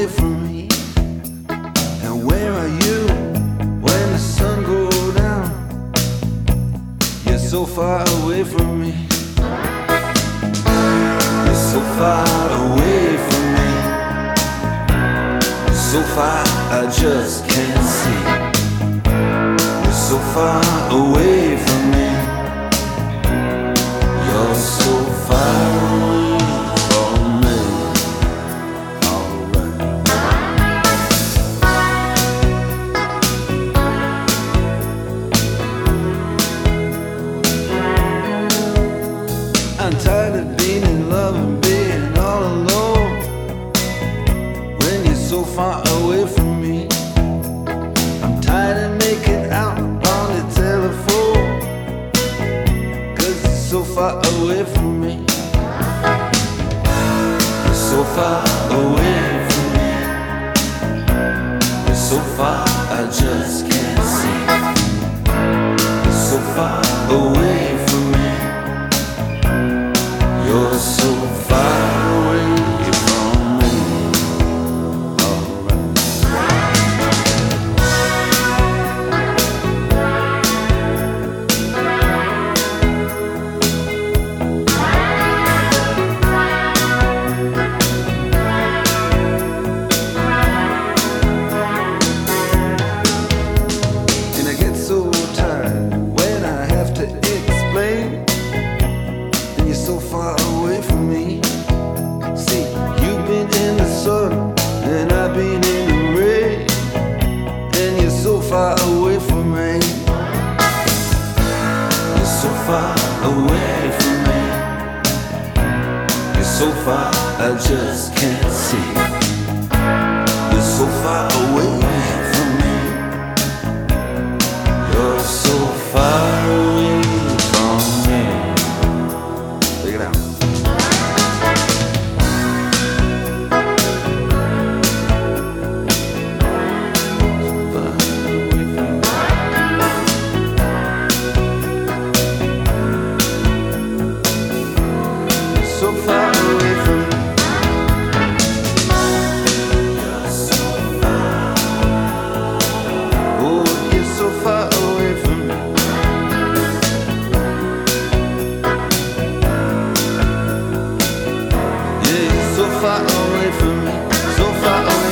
away from me. And where are you when the sun goes down? You're so far away from me. You're so far away from me. So far I just can't see. You're so far away from me. You're so far away from me. Alright. I'm tired of being in love and being all alone when you're so far away from me. I'm tired of making out on the telephone, 'cause you're so far away from me. You're so far away from me. You're so far I just can't see. You're so far away from me. You're so far away from me. Alright. And I get so tired when I have to explain. And you're so far away from me. See, you've been in the sun and I've been in the rain, and you're so far away from me. You're so far away from me. You're so far I just can't see. You're so far away from me. You're so far away from me. Take it out. So far away from me. You're so far. Oh, you're so far away from me. Yeah, you're so far away from me. So far away.